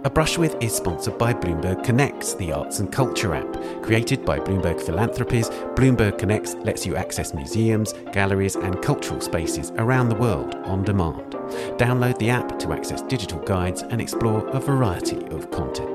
A Brush With is sponsored by Bloomberg Connects, the arts and culture app. Created by Bloomberg Philanthropies, Bloomberg Connects lets you access museums, galleries and cultural spaces around the world on demand. Download the app to access digital guides and explore a variety of content.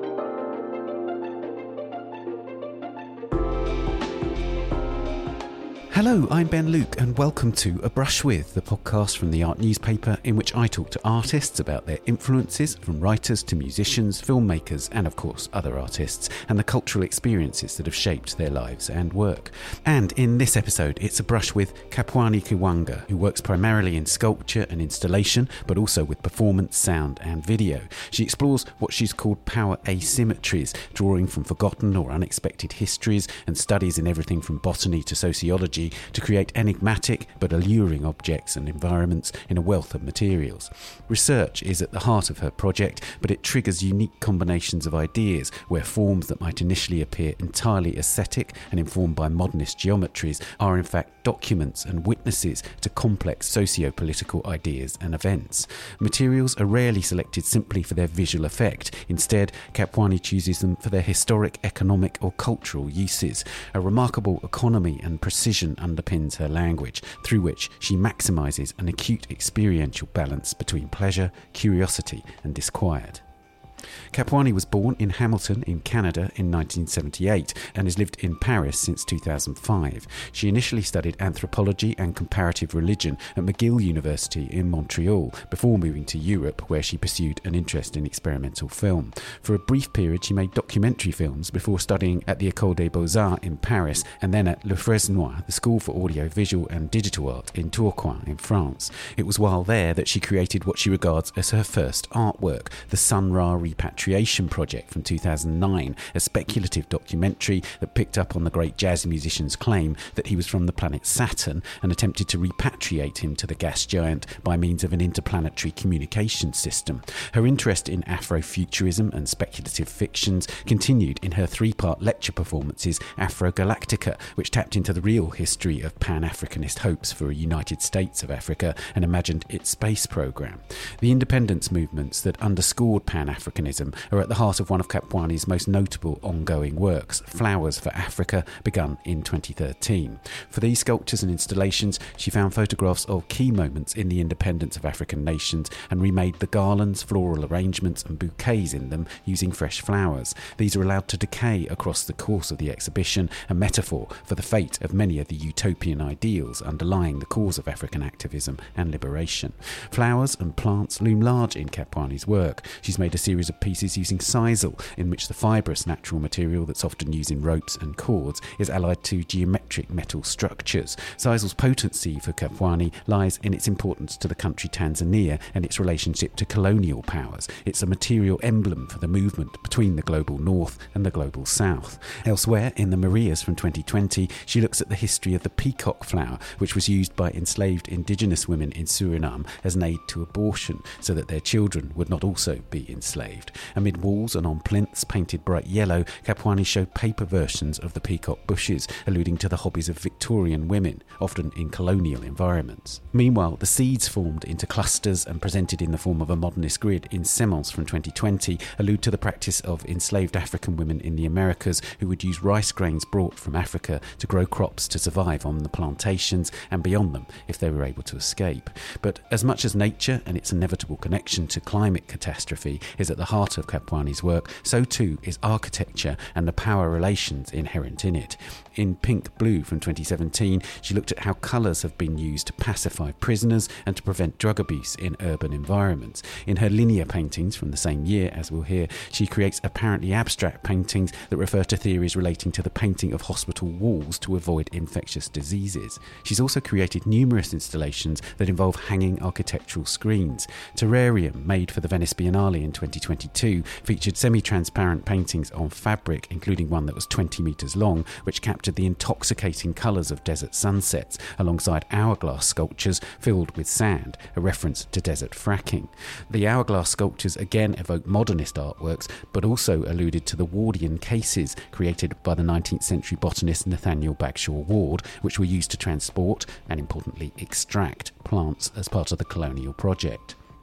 Hello, I'm Ben Luke and welcome to A Brush With, the podcast from the Art Newspaper in which I talk to artists about their influences, from writers to musicians, filmmakers and of course other artists, and the cultural experiences that have shaped their lives and work. And in this episode it's a brush with Kapwani Kiwanga, who works primarily in sculpture and installation but also with performance, sound and video. She explores what she's called power asymmetries, drawing from forgotten or unexpected histories and studies in everything from botany to sociology to create enigmatic but alluring objects and environments in a wealth of materials. Research is at the heart of her project, but it triggers unique combinations of ideas where forms that might initially appear entirely aesthetic and informed by modernist geometries are in fact documents and witnesses to complex socio-political ideas and events. Materials are rarely selected simply for their visual effect. Instead, Kapwani chooses them for their historic, economic or cultural uses. A remarkable economy and precision underpins her language, through which she maximises an acute experiential balance between pleasure, curiosity and disquiet. Kapwani was born in Hamilton in Canada in 1978 and has lived in Paris since 2005. She initially studied anthropology and comparative religion at McGill University in Montreal before moving to Europe, where she pursued an interest in experimental film. For a brief period she made documentary films before studying at the École des Beaux-Arts in Paris and then at Le Fresnoy, the School for Audio, Visual and Digital Art in Tourcoing in France. It was while there that she created what she regards as her first artwork, the Sun Ra Repatriation Project from 2009, a speculative documentary that picked up on the great jazz musician's claim that he was from the planet Saturn and attempted to repatriate him to the gas giant by means of an interplanetary communication system. Her interest in Afrofuturism and speculative fictions continued in her three-part lecture performances Afro-Galactica, which tapped into the real history of Pan-Africanist hopes for a United States of Africa and imagined its space program. The independence movements that underscored Pan-Africanism are at the heart of one of Kapwani's most notable ongoing works, Flowers for Africa, begun in 2013. For these sculptures and installations, she found photographs of key moments in the independence of African nations and remade the garlands, floral arrangements and bouquets in them using fresh flowers. These are allowed to decay across the course of the exhibition, a metaphor for the fate of many of the utopian ideals underlying the cause of African activism and liberation. Flowers and plants loom large in Kapwani's work. She's made a series of pieces using sisal, in which the fibrous natural material that's often used in ropes and cords is allied to geometric metal structures. Sisal's potency for Kapwani lies in its importance to the country Tanzania and its relationship to colonial powers. It's a material emblem for the movement between the global north and the global south. Elsewhere, in the Marias from 2020, she looks at the history of the peacock flower, which was used by enslaved indigenous women in Suriname as an aid to abortion so that their children would not also be enslaved. Amid walls and on plinths painted bright yellow, Kapwani showed paper versions of the peacock bushes, alluding to the hobbies of Victorian women, often in colonial environments. Meanwhile, the seeds formed into clusters and presented in the form of a modernist grid in Semence from 2020 allude to the practice of enslaved African women in the Americas who would use rice grains brought from Africa to grow crops to survive on the plantations and beyond them if they were able to escape. But as much as nature and its inevitable connection to climate catastrophe is at the heart of Kapwani's work, so too is architecture and the power relations inherent in it. In Pink Blue from 2017, she looked at how colours have been used to pacify prisoners and to prevent drug abuse in urban environments. In her linear paintings from the same year, as we'll hear, she creates apparently abstract paintings that refer to theories relating to the painting of hospital walls to avoid infectious diseases. She's also created numerous installations that involve hanging architectural screens. Terrarium, made for the Venice Biennale in 2022, featured semi-transparent paintings on fabric, including one that was 20 metres long, which captured the intoxicating colours of desert sunsets, alongside hourglass sculptures filled with sand, a reference to desert fracking. The hourglass sculptures again evoke modernist artworks, but also alluded to the Wardian cases created by the 19th century botanist Nathaniel Bagshaw Ward, which were used to transport, and importantly extract, plants as part of the colonial project.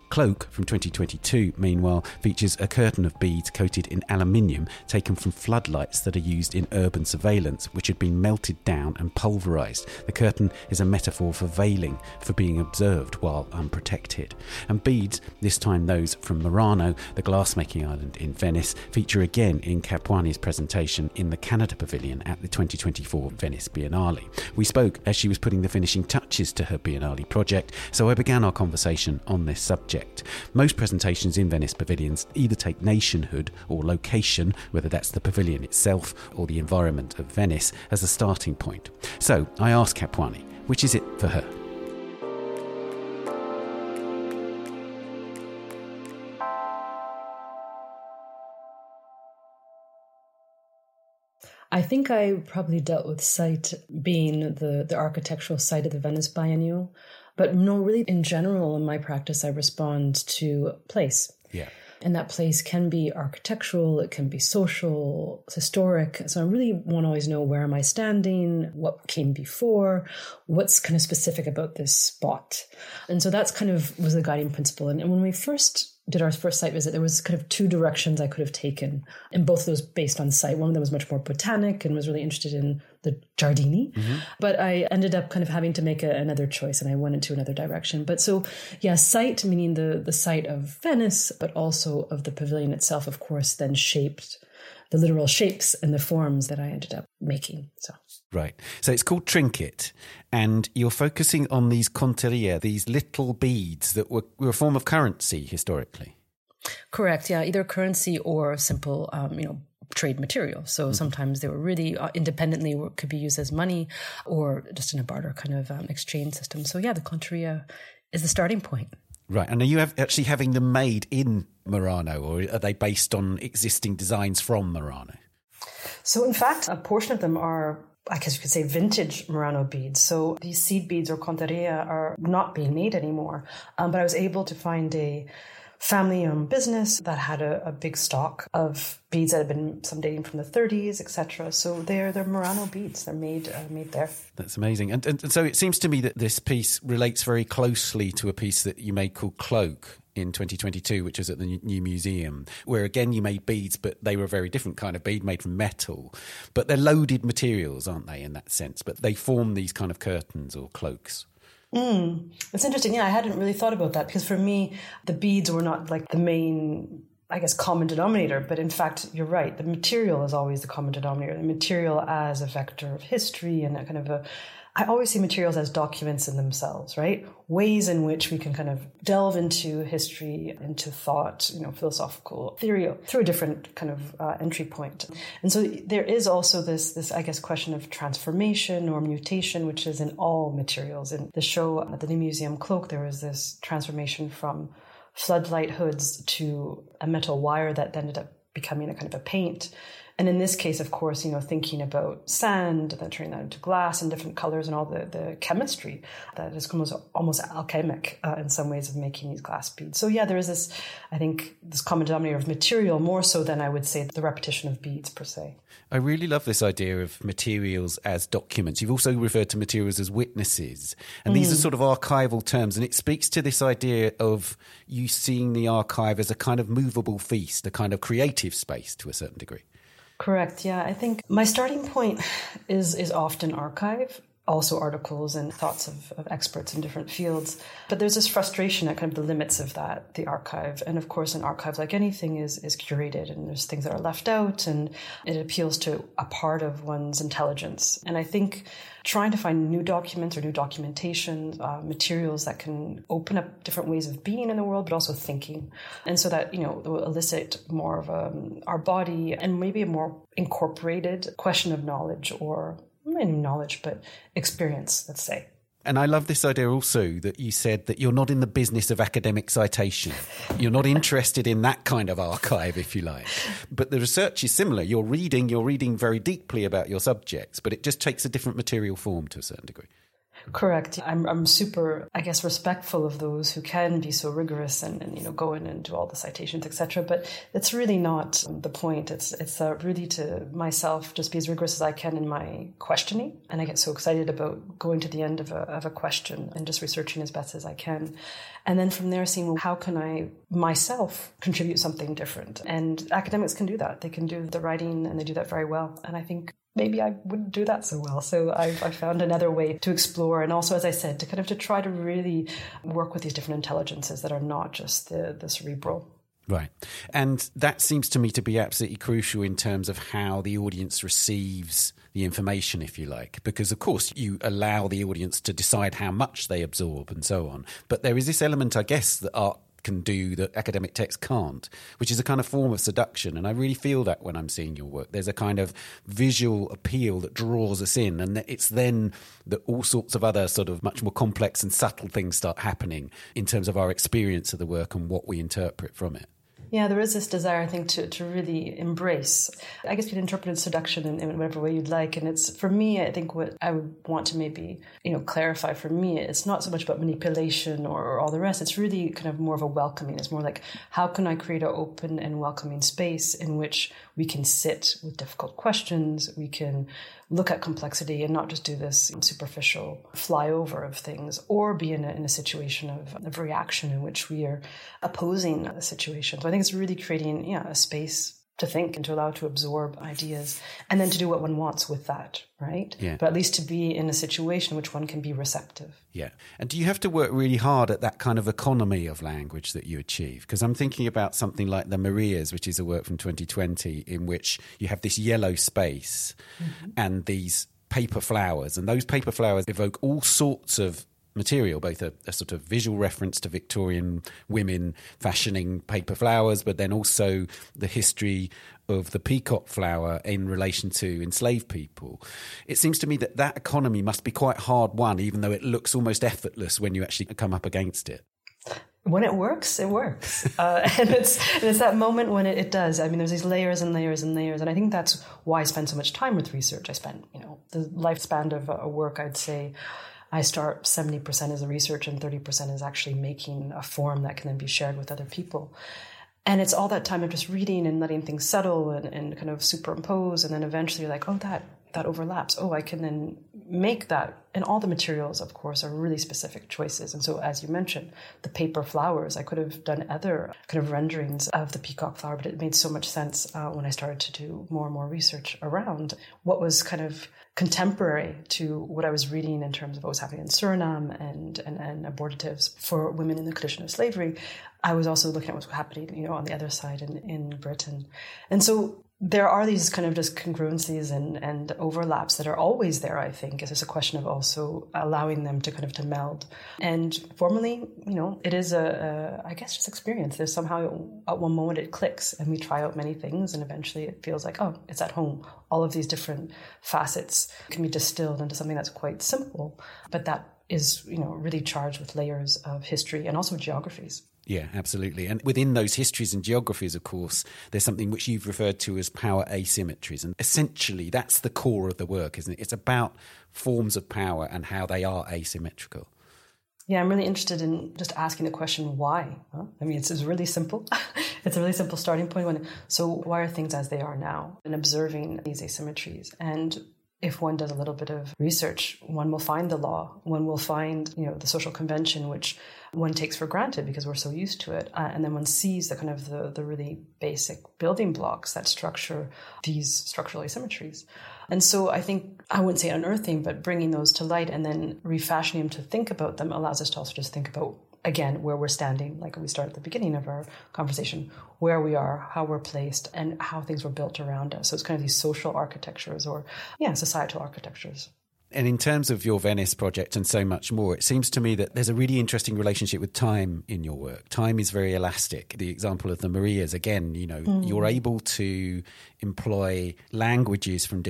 Cloak from 2022, meanwhile, features a curtain of beads coated in aluminium taken from floodlights that are used in urban surveillance, which had been melted down and pulverised. The curtain is a metaphor for veiling, for being observed while unprotected. And beads, this time those from Murano, the glassmaking island in Venice, feature again in Capuani's presentation in the Canada Pavilion at the 2024 Venice Biennale. We spoke as she was putting the finishing touches to her Biennale project, so I began our conversation on this subject. Most presentations in Venice pavilions either take nationhood or location, whether that's the pavilion itself or the environment of Venice, as a starting point. So I asked Capuani, which is it for her? I think I probably dealt with site being the architectural site of the Venice Biennial. But no, really, in general, in my practice, I respond to place. Yeah. And that place can be architectural, it can be social, historic. So I really want to always know, where am I standing? What came before? What's kind of specific about this spot? And so that's kind of was the guiding principle. And when we first did our first site visit, there was kind of two directions I could have taken, and both of those based on site. One of them was much more botanic and was really interested in the giardini, but I ended up kind of having to make another choice, and I went into another direction. But so, yeah, site, meaning the site of Venice, but also of the pavilion itself, of course, then shaped the literal shapes and the forms that I ended up making. Right. So it's called Trinket, and you're focusing on these conteria, these little beads that were a form of currency historically. Correct. Yeah. Either currency or simple, trade material. So sometimes they were really independently could be used as money or just in a barter kind of exchange system. So yeah, the conteria is the starting point. Right. And are you actually having them made in Murano, or are they based on existing designs from Murano? So in fact, a portion of them are, I guess you could say, vintage Murano beads. So these seed beads or conteria are not being made anymore. But I was able to find a family-owned business that had a big stock of beads that had been some dating from the 30s, etc. So they're Murano beads. They're made there. That's amazing. And so it seems to me that this piece relates very closely to a piece that you made called Cloak in 2022, which was at the New Museum, where again you made beads, but they were a very different kind of bead made from metal. But they're loaded materials, aren't they, in that sense? But they form these kind of curtains or cloaks. It's interesting. Yeah, I hadn't really thought about that, because for me, the beads were not like the main, I guess, common denominator. But in fact, you're right. The material is always the common denominator. The material as a vector of history and a kind of I always see materials as documents in themselves, right? Ways in which we can kind of delve into history, into thought, philosophical theory through a different kind of entry point. And so there is also this, I guess, question of transformation or mutation, which is in all materials. In the show at the New Museum Cloak, there was this transformation from floodlight hoods to a metal wire that ended up becoming a kind of a paint. And in this case, of course, thinking about sand, then turning that into glass and different colors and all the chemistry that is almost alchemic in some ways of making these glass beads. So yeah, there is this, I think, this common denominator of material more so than I would say the repetition of beads per se. I really love this idea of materials as documents. You've also referred to materials as witnesses. And these are sort of archival terms. And it speaks to this idea of you seeing the archive as a kind of movable feast, a kind of creative space to a certain degree. Correct. Yeah, I think my starting point is often archive, also articles and thoughts of experts in different fields. But there's this frustration at kind of the limits of that, the archive. And of course, an archive, like anything, is curated, and there's things that are left out, and it appeals to a part of one's intelligence. And I think trying to find new documents or new documentation, materials that can open up different ways of being in the world, but also thinking. And so that, will elicit more of our body and maybe a more incorporated question of knowledge, or not even knowledge, but experience, let's say. And I love this idea also that you said that you're not in the business of academic citation. You're not interested in that kind of archive, if you like. But the research is similar. You're reading very deeply about your subjects, but it just takes a different material form to a certain degree. Correct. I'm super, I guess, respectful of those who can be so rigorous and go in and do all the citations, etc. But it's really not the point. It's really to myself just be as rigorous as I can in my questioning. And I get so excited about going to the end of a question and just researching as best as I can. And then from there, seeing, well, how can I myself contribute something different? And academics can do that. They can do the writing and they do that very well. And I think maybe I wouldn't do that so well. So I found another way to explore. And also, as I said, to try to really work with these different intelligences that are not just the cerebral. Right. And that seems to me to be absolutely crucial in terms of how the audience receives the information, if you like, because, of course, you allow the audience to decide how much they absorb and so on. But there is this element, I guess, that art can do that academic text can't, which is a kind of form of seduction. And I really feel that when I'm seeing your work. There's a kind of visual appeal that draws us in, and it's then that all sorts of other sort of much more complex and subtle things start happening in terms of our experience of the work and what we interpret from it. Yeah, there is this desire, I think, to really embrace. I guess you'd interpret seduction in whatever way you'd like. And it's, for me, I think what I would want to maybe, clarify for me, it's not so much about manipulation or all the rest. It's really kind of more of a welcoming. It's more like, how can I create an open and welcoming space in which we can sit with difficult questions, we can look at complexity and not just do this superficial flyover of things, or be in a situation of reaction in which we are opposing a situation. So I think it's really creating a space to think and to allow to absorb ideas and then to do what one wants with that, right? Yeah. But at least to be in a situation in which one can be receptive. Yeah. And do you have to work really hard at that kind of economy of language that you achieve? Because I'm thinking about something like The Marias, which is a work from 2020, in which you have this yellow space and these paper flowers, and those paper flowers evoke all sorts of material, both a sort of visual reference to Victorian women fashioning paper flowers, but then also the history of the peacock flower in relation to enslaved people. It seems to me that economy must be quite hard won, even though it looks almost effortless when you actually come up against it. When it works, it works. And it's that moment when it does. I mean, there's these layers and layers and layers. And I think that's why I spend so much time with research. I spend, the lifespan of a work, I'd say, I start 70% as a research and 30% is actually making a form that can then be shared with other people. And it's all that time of just reading and letting things settle and kind of superimpose. And then eventually you're like, oh, that overlaps. Oh, I can then make that. And all the materials, of course, are really specific choices. And so, as you mentioned, the paper flowers, I could have done other kind of renderings of the peacock flower, but it made so much sense when I started to do more and more research around what was kind of contemporary to what I was reading in terms of what was happening in Suriname and abortitives for women in the condition of slavery. I was also looking at what's happening, on the other side in Britain. And so there are these kind of just congruencies and overlaps that are always there, I think. It's just a question of also allowing them to meld. And formally, it is I guess, just experience. There's somehow at one moment it clicks and we try out many things and eventually it feels like, oh, it's at home. All of these different facets can be distilled into something that's quite simple, but that is, really charged with layers of history and also geographies. Yeah, absolutely. And within those histories and geographies, of course, there's something which you've referred to as power asymmetries. And essentially, that's the core of the work, isn't it? It's about forms of power and how they are asymmetrical. Yeah, I'm really interested in just asking the question, why? Huh? I mean, it's really simple. It's a really simple starting point. So why are things as they are now? And observing these asymmetries. And if one does a little bit of research, one will find the law, one will find, the social convention, which one takes for granted because we're so used to it. And then one sees the kind of the really basic building blocks that structure these structural asymmetries. And so I think, I wouldn't say unearthing, but bringing those to light and then refashioning them to think about them allows us to also just think about, again, where we're standing, like we started at the beginning of our conversation, where we are, how we're placed, and how things were built around us. So it's kind of these social architectures or, societal architectures. And in terms of your Venice project and so much more, it seems to me that there's a really interesting relationship with time in your work. Time is very elastic. The example of the Marias, again, you're able to employ languages from different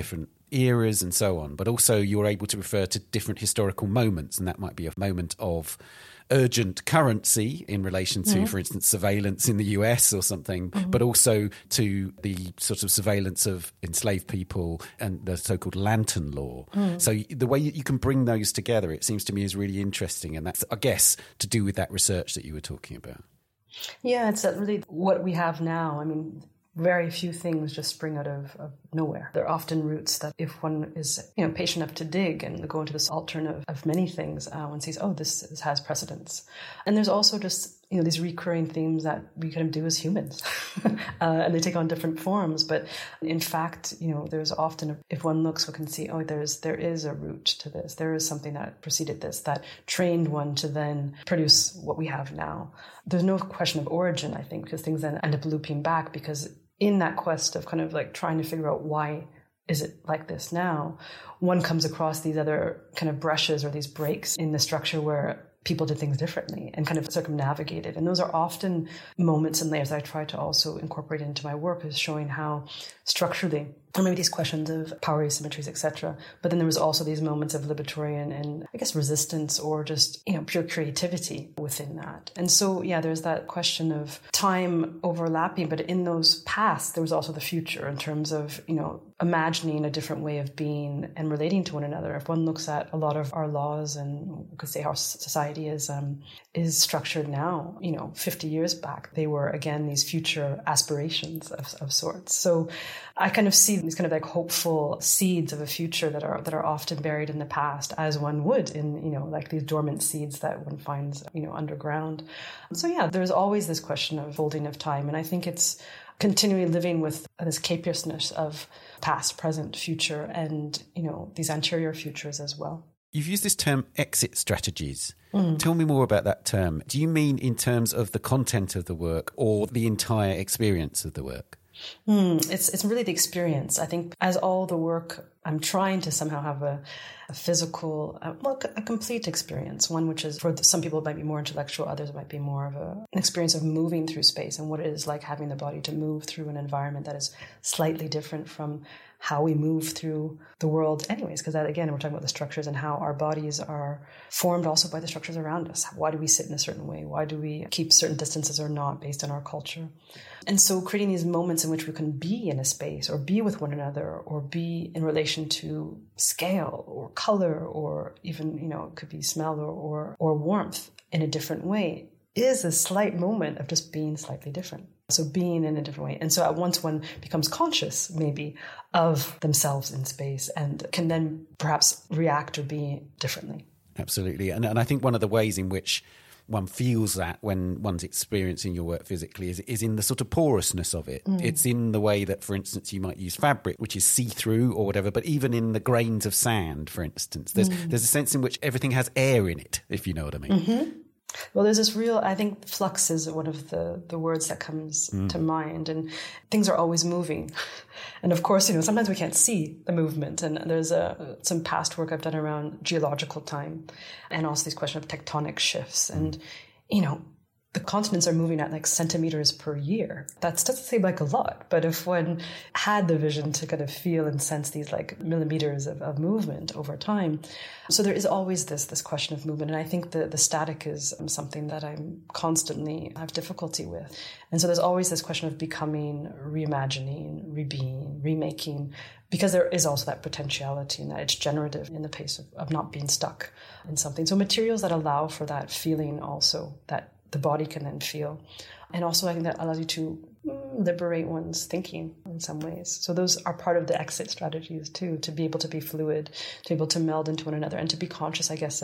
eras and so on, but also you're able to refer to different historical moments, and that might be a moment of urgent currency in relation to, for instance, surveillance in the US or something, but also to the sort of surveillance of enslaved people and the so-called Lantern Law. So the way you can bring those together, it seems to me, is really interesting. And that's, I guess, to do with that research that you were talking about. Yeah, it's really what we have now. I mean, very few things just spring out of nowhere. They're often roots that if one is, patient enough to dig and go into this alternative of many things, one sees, this has precedence. And there's also just, these recurring themes that we kind of do as humans. And they take on different forms. But in fact, there's often, if one looks, we can see, there is a root to this. There is something that preceded this, that trained one to then produce what we have now. There's no question of origin, I think, because things then end up looping back, because in that quest of kind of like trying to figure out why is it like this now, one comes across these other kind of brushes or these breaks in the structure where people did things differently and kind of circumnavigated. And those are often moments and layers that I try to also incorporate into my work, is showing how structurally, or maybe these questions of power asymmetries, etc. But then there was also these moments of libertarian and, I guess, resistance, or just, pure creativity within that. And so, there's that question of time overlapping, but in those past, there was also the future in terms of, imagining a different way of being and relating to one another. If one looks at a lot of our laws, and we could say how society is structured now, 50 years back, they were, again, these future aspirations of sorts. So I kind of see these kind of like hopeful seeds of a future that are often buried in the past, as one would in, like these dormant seeds that one finds, underground. So there's always this question of folding of time. And I think it's continually living with this capaciousness of past, present, future, and, these anterior futures as well. You've used this term exit strategies. Tell me more about that term. Do you mean in terms of the content of the work or the entire experience of the work? It's really the experience. I think as all the work, I'm trying to somehow have a physical, a complete experience. One which is, for some people, it might be more intellectual, others it might be more of an experience of moving through space and what it is like having the body to move through an environment that is slightly different from how we move through the world anyways, because that, again, we're talking about the structures and how our bodies are formed also by the structures around us. Why do we sit in a certain way? Why do we keep certain distances or not based on our culture? And so creating these moments in which we can be in a space or be with one another or be in relation to scale or color or even, it could be smell or warmth in a different way is a slight moment of just being slightly different. So being in a different way. And so at once one becomes conscious maybe of themselves in space and can then perhaps react or be differently. Absolutely. And I think one of the ways in which one feels that when one's experiencing your work physically is in the sort of porousness of it. It's in the way that, for instance, you might use fabric, which is see-through or whatever, but even in the grains of sand, for instance, there's a sense in which everything has air in it, if you know what I mean. Well, there's this real, I think flux is one of the words that comes to mind, and things are always moving. And of course, sometimes we can't see the movement. And there's some past work I've done around geological time and also these questions of tectonic shifts. And, the continents are moving at like centimeters per year. That doesn't seem like a lot, but if one had the vision to kind of feel and sense these like millimeters of movement over time. So there is always this question of movement. And I think the static is something that I'm constantly have difficulty with. And so there's always this question of becoming, reimagining, rebeing, remaking, because there is also that potentiality and that it's generative in the pace of not being stuck in something. So materials that allow for that feeling also, that the body can then feel. And also I think that allows you to liberate one's thinking in some ways. So those are part of the exit strategies too, to be able to be fluid, to be able to meld into one another and to be conscious, I guess,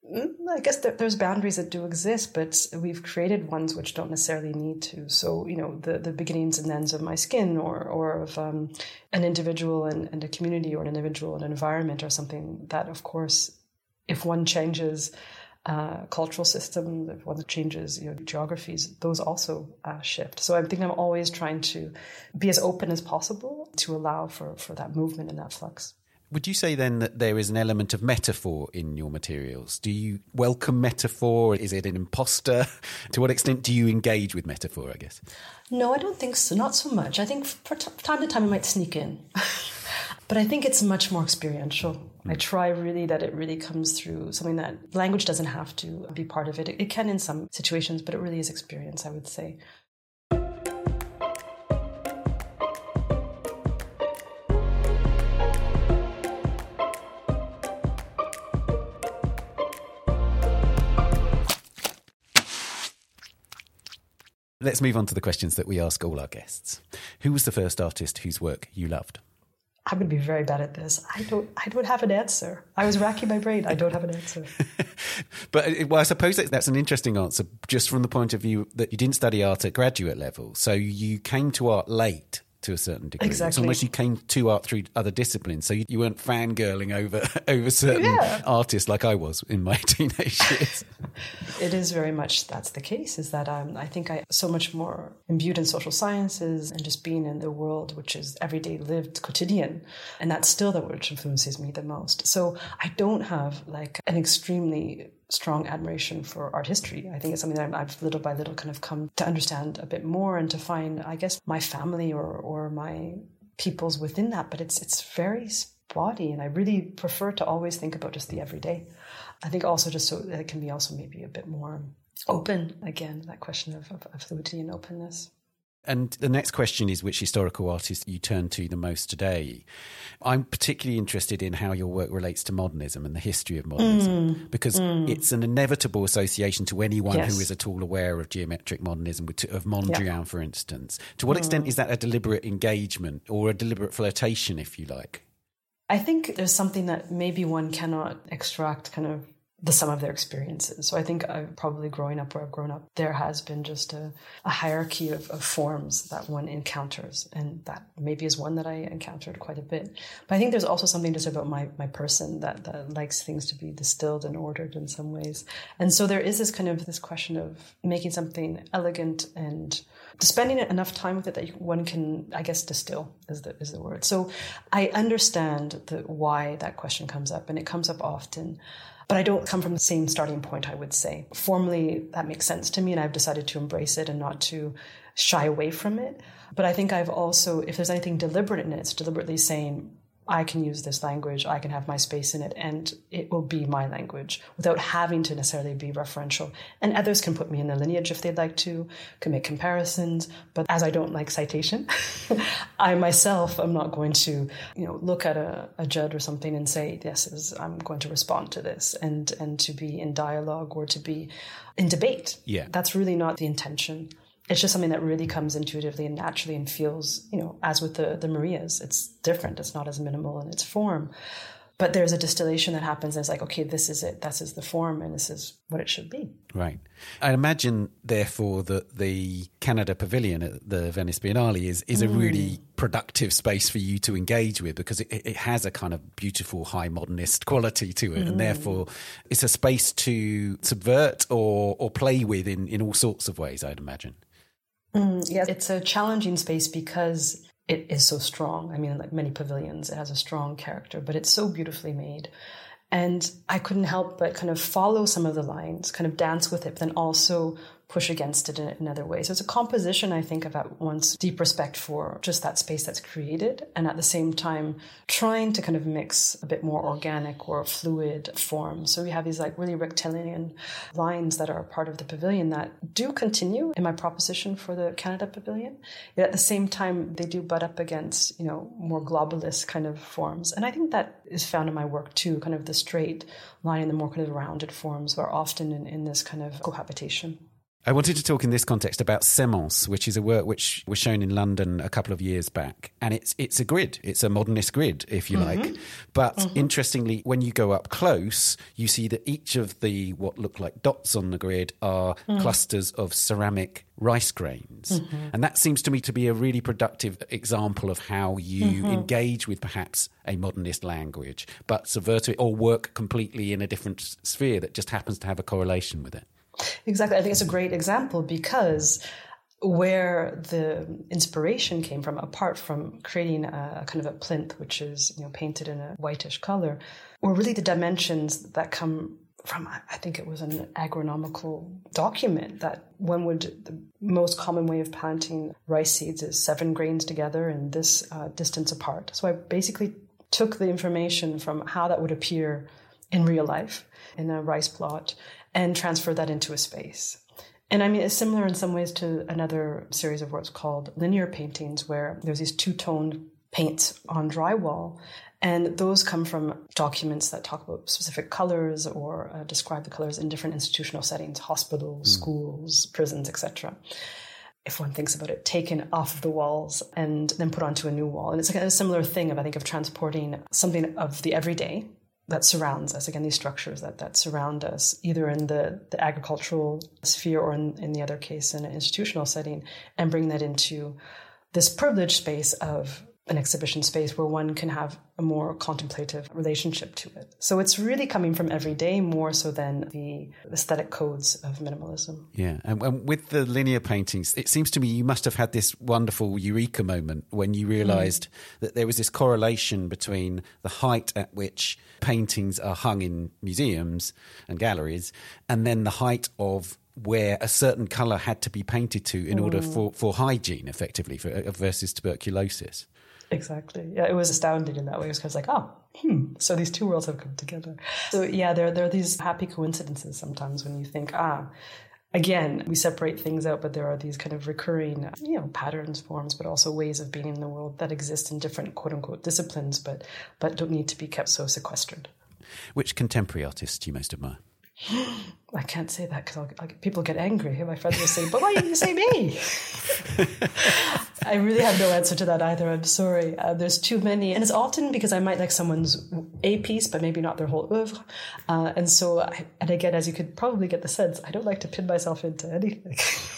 that there's boundaries that do exist, but we've created ones which don't necessarily need to. So, the beginnings and ends of my skin or of an individual and a community or an individual and an environment or something that, of course, if one changes cultural system, if one changes geographies, those also shift. So I think I'm always trying to be as open as possible to allow for that movement and that flux. Would you say then that there is an element of metaphor in your materials? Do you welcome metaphor? Is it an imposter? To what extent do you engage with metaphor, I guess? No, I don't think so. Not so much. I think from time to time it might sneak in. But I think it's much more experiential. I try really that it really comes through something that language doesn't have to be part of it. It can in some situations, but it really is experience, I would say. Let's move on to the questions that we ask all our guests. Who was the first artist whose work you loved? I'm going to be very bad at this. I don't have an answer. I was racking my brain. I don't have an answer. But I suppose that's an interesting answer, just from the point of view that you didn't study art at graduate level. So you came to art late to a certain degree. Exactly. It's almost you came to art through other disciplines. So you weren't fangirling over certain artists like I was in my teenage years. It is very much that's the case, is that I think I so much more imbued in social sciences and just being in the world, which is everyday lived quotidian. And that's still that which influences me the most. So I don't have like an extremely strong admiration for art history. I think it's something that I've little by little kind of come to understand a bit more and to find, I guess, my family or my peoples within that. But it's very spotty, and I really prefer to always think about just the everyday. I think also just so that it can be also maybe a bit more open, again, that question of fluidity and openness. And the next question is which historical artist you turn to the most today. I'm particularly interested in how your work relates to modernism and the history of modernism, because it's an inevitable association to anyone who is at all aware of geometric modernism, of Mondrian, for instance. To what extent is that a deliberate engagement or a deliberate flirtation, if you like? I think there's something that maybe one cannot extract kind of the sum of their experiences. So I think probably growing up where I've grown up, there has been just a hierarchy of forms that one encounters. And that maybe is one that I encountered quite a bit. But I think there's also something just about my person that likes things to be distilled and ordered in some ways. And so there is this question of making something elegant and spending enough time with it that one can, I guess, distill is the word. So I understand why that question comes up, and it comes up often. But I don't come from the same starting point, I would say. Formally, that makes sense to me, and I've decided to embrace it and not to shy away from it. But I think I've also, if there's anything deliberate in it, it's deliberately saying, I can use this language, I can have my space in it, and it will be my language without having to necessarily be referential. And others can put me in the lineage if they'd like to, can make comparisons. But as I don't like citation, I myself am not going to, look at a Judd or something and say, I'm going to respond to this, and to be in dialogue or to be in debate. Yeah. That's really not the intention. It's just something that really comes intuitively and naturally and feels, as with the Marias, it's different. It's not as minimal in its form. But there's a distillation that happens, and it's like, okay, this is it. This is the form, and this is what it should be. Right. I imagine, therefore, that the Canada Pavilion at the Venice Biennale is a really productive space for you to engage with, because it has a kind of beautiful high modernist quality to it, and therefore it's a space to subvert or play with in all sorts of ways, I'd imagine. Yes, it's a challenging space because it is so strong. I mean, like many pavilions, it has a strong character, but it's so beautifully made. And I couldn't help but kind of follow some of the lines, kind of dance with it, but then also push against it in other ways. So it's a composition, I think, of at once deep respect for just that space that's created, and at the same time trying to kind of mix a bit more organic or fluid forms. So we have these like really rectilinear lines that are part of the pavilion that do continue in my proposition for the Canada Pavilion. Yet at the same time, they do butt up against, more globalist kind of forms. And I think that is found in my work too, kind of the straight line and the more kind of rounded forms are often in this kind of cohabitation. I wanted to talk in this context about Semence, which is a work which was shown in London a couple of years back. And it's a grid. It's a modernist grid, if you like. But interestingly, when you go up close, you see that each of the what look like dots on the grid are clusters of ceramic rice grains. And that seems to me to be a really productive example of how you engage with perhaps a modernist language, but subvert it or work completely in a different sphere that just happens to have a correlation with it. Exactly. I think it's a great example because where the inspiration came from, apart from creating a kind of a plinth, which is, painted in a whitish color, were really the dimensions that come from, I think it was an agronomical document that the most common way of planting rice seeds is 7 grains together and this distance apart. So I basically took the information from how that would appear in real life, in a rice plot, and transferred that into a space. And I mean, it's similar in some ways to another series of works called linear paintings, where there's these two-toned paints on drywall. And those come from documents that talk about specific colors or describe the colors in different institutional settings, hospitals, schools, prisons, etc. If one thinks about it, taken off of the walls and then put onto a new wall. And it's like a similar thing of, I think, of transporting something of the everyday that surrounds us, again, these structures that surround us, either in the agricultural sphere or in the other case, in an institutional setting, and bring that into this privileged space of an exhibition space where one can have a more contemplative relationship to it. So it's really coming from every day more so than the aesthetic codes of minimalism. Yeah, and with the linear paintings, it seems to me you must have had this wonderful eureka moment when you realised that there was this correlation between the height at which paintings are hung in museums and galleries and then the height of where a certain colour had to be painted to in order for hygiene, effectively, versus tuberculosis. Exactly. Yeah, it was astounding in that way. It was kind of like, so these two worlds have come together. So yeah, there are these happy coincidences sometimes when you think, again, we separate things out, but there are these kind of recurring, patterns, forms, but also ways of being in the world that exist in different quote unquote disciplines, but don't need to be kept so sequestered. Which contemporary artists do you most admire? I can't say that because people get angry. My friends will say, but why didn't you say me? I really have no answer to that either. I'm sorry. There's too many. And it's often because I might like someone's a piece, but maybe not their whole oeuvre. And again, as you could probably get the sense, I don't like to pin myself into anything.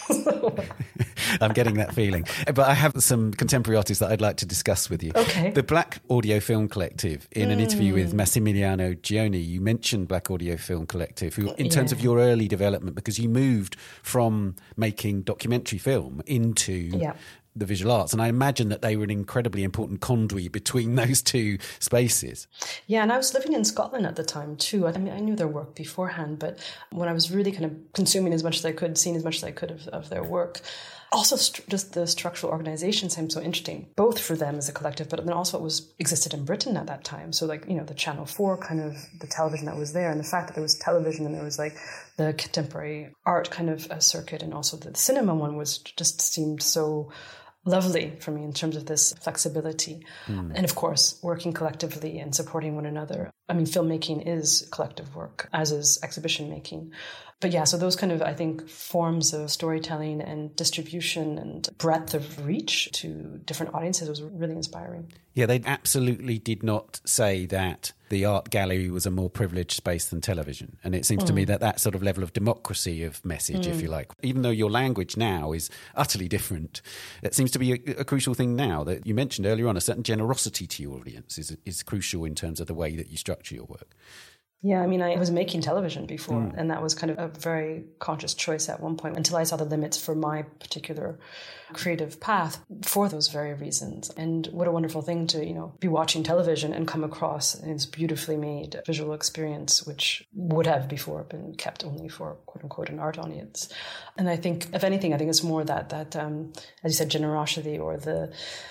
I'm getting that feeling. But I have some contemporary artists that I'd like to discuss with you. Okay. The Black Audio Film Collective, in an interview with Massimiliano Gioni, you mentioned Black Audio Film Collective, who, in terms of your early development, because you moved from making documentary film into the visual arts. And I imagine that they were an incredibly important conduit between those two spaces. Yeah, and I was living in Scotland at the time too. I mean, I knew their work beforehand, but when I was really kind of consuming as much as I could, seeing as much as I could of their work, also just the structural organization seemed so interesting, both for them as a collective, but then also what existed in Britain at that time. So the Channel 4 kind of the television that was there, and the fact that there was television and there was like the contemporary art kind of circuit, and also the cinema one just seemed so lovely for me in terms of this flexibility. And of course, working collectively and supporting one another. I mean, filmmaking is collective work, as is exhibition making. But yeah, so those kind of, I think, forms of storytelling and distribution and breadth of reach to different audiences was really inspiring. Yeah, they absolutely did not say that the art gallery was a more privileged space than television. And it seems to me that sort of level of democracy of message, if you like, even though your language now is utterly different, it seems to be a crucial thing now that you mentioned earlier on. A certain generosity to your audience is crucial in terms of the way that you structure your work. Yeah, I mean, I was making television before, and that was kind of a very conscious choice at one point until I saw the limits for my particular creative path for those very reasons. And what a wonderful thing to, be watching television and come across this beautifully made visual experience, which would have before been kept only for quote unquote an art audience. And I think, if anything, I think it's more that as you said, generosity or the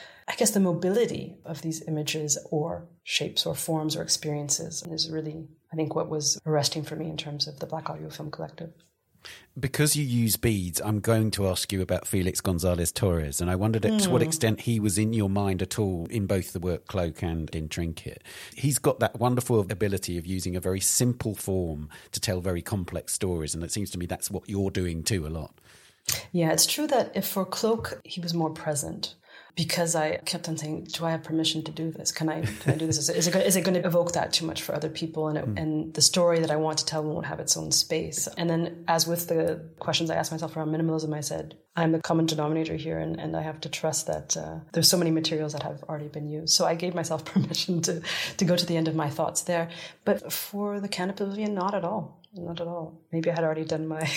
mobility of these images or shapes or forms or experiences is really, I think, what was arresting for me in terms of the Black Audio Film Collective. Because you use beads, I'm going to ask you about Felix Gonzalez Torres, and I wondered to what extent he was in your mind at all in both the work Cloak and in Trinket. He's got that wonderful ability of using a very simple form to tell very complex stories, and it seems to me that's what you're doing too a lot. Yeah, it's true that if for Cloak, he was more present. Because I kept on saying, do I have permission to do this? Can I do this? Is it going to evoke that too much for other people? And the story that I want to tell won't have its own space. And then, as with the questions I asked myself around minimalism, I said, I'm the common denominator here, and I have to trust that there's so many materials that have already been used. So I gave myself permission to go to the end of my thoughts there. But for the Canada Pavilion, not at all. Not at all. Maybe I had already done my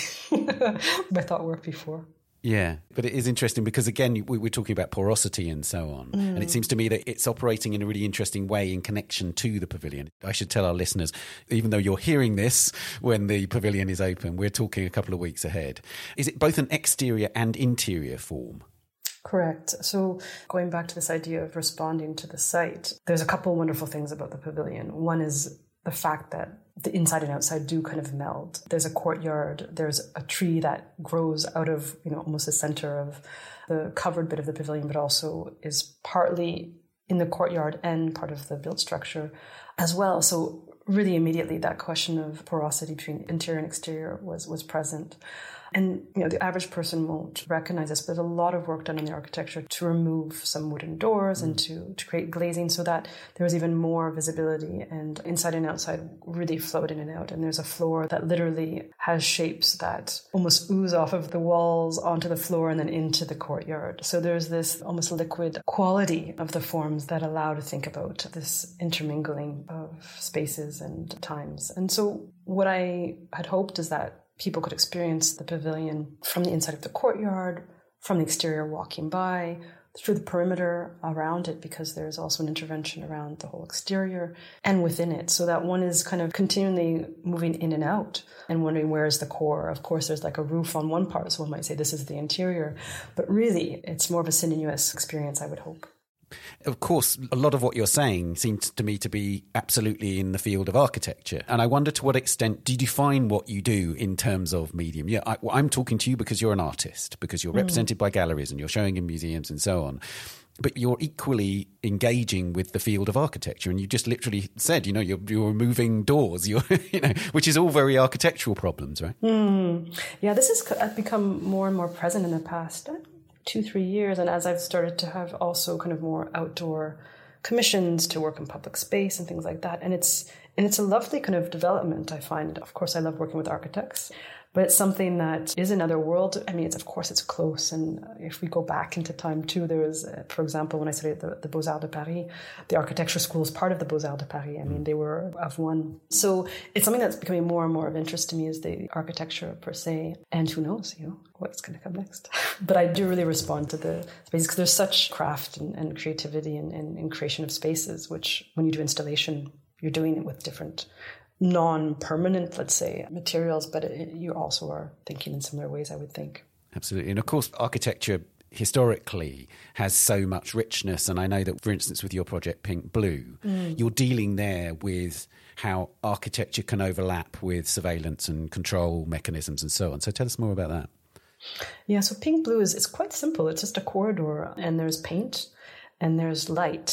my thought work before. Yeah, but it is interesting because, again, we're talking about porosity and so on. And it seems to me that it's operating in a really interesting way in connection to the pavilion. I should tell our listeners, even though you're hearing this when the pavilion is open, we're talking a couple of weeks ahead. Is it both an exterior and interior form? Correct. So going back to this idea of responding to the site, there's a couple wonderful things about the pavilion. One is the fact that the inside and outside do kind of meld. There's a courtyard, there's a tree that grows out of, almost the center of the covered bit of the pavilion, but also is partly in the courtyard and part of the built structure as well. So really immediately that question of porosity between interior and exterior was present. And, the average person won't recognize this, but there's a lot of work done in the architecture to remove some wooden doors and to create glazing so that there was even more visibility, and inside and outside really flowed in and out. And there's a floor that literally has shapes that almost ooze off of the walls onto the floor and then into the courtyard. So there's this almost liquid quality of the forms that allow to think about this intermingling of spaces and times. And so what I had hoped is that people could experience the pavilion from the inside of the courtyard, from the exterior walking by, through the perimeter around it, because there's also an intervention around the whole exterior and within it, so that one is kind of continually moving in and out and wondering where is the core. Of course, there's like a roof on one part, so one might say this is the interior, but really it's more of a sinuous experience, I would hope. Of course, a lot of what you're saying seems to me to be absolutely in the field of architecture. And I wonder, to what extent do you define what you do in terms of medium? Yeah, I'm talking to you because you're an artist, because you're represented by galleries and you're showing in museums and so on. But you're equally engaging with the field of architecture. And you just literally said, you're removing doors, which is all very architectural problems, right? Yeah, this has become more and more present in the past 2-3 years, and as I've started to have also kind of more outdoor commissions to work in public space and things like that, and it's a lovely kind of development, I find. Of course, I love working with architects, but it's something that is another world. I mean, it's close, and if we go back into time too, there was, for example, when I studied at the Beaux-Arts de Paris, the architecture school is part of the Beaux-Arts de Paris. I mean, they were of one. So it's something that's becoming more and more of interest to me, is the architecture per se, and who knows, what's going to come next. But I do really respond to the spaces because there's such craft and creativity and creation of spaces, which when you do installation, you're doing it with different non-permanent, let's say, materials, but you also are thinking in similar ways, I would think. Absolutely. And of course, architecture historically has so much richness. And I know that, for instance, with your project Pink Blue, you're dealing there with how architecture can overlap with surveillance and control mechanisms and so on. So tell us more about that. Yeah, so Pink Blue it's quite simple. It's just a corridor, and there's paint and there's light.